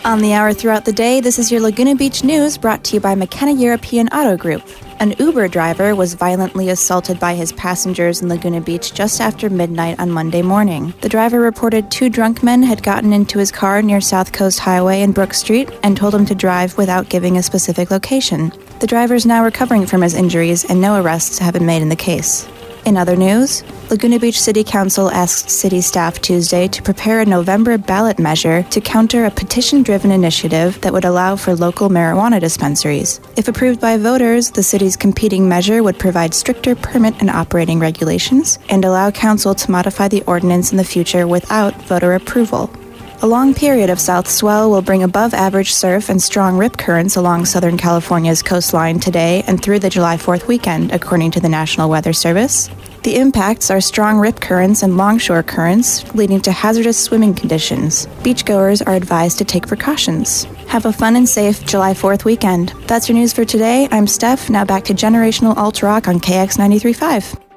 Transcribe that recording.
On the hour throughout the day, this is your Laguna Beach News brought to you by McKenna European Auto Group. An Uber driver was violently assaulted by his passengers in Laguna Beach just after midnight on Monday morning. The driver reported 2 drunk men had gotten into his car near South Coast Highway and Brook Street and told him to drive without giving a specific location. The driver is now recovering from his injuries and no arrests have been made in the case. In other news, Laguna Beach City Council asked city staff Tuesday to prepare a November ballot measure to counter a petition-driven initiative that would allow for local marijuana dispensaries. If approved by voters, the city's competing measure would provide stricter permit and operating regulations and allow council to modify the ordinance in the future without voter approval. A long period of south swell will bring above-average surf and strong rip currents along Southern California's coastline today and through the July 4th weekend, according to the National Weather Service. The impacts are strong rip currents and longshore currents, leading to hazardous swimming conditions. Beachgoers are advised to take precautions. Have a fun and safe July 4th weekend. That's your news for today. I'm Steph. Now back to Generational Alt Rock on KX 93.5.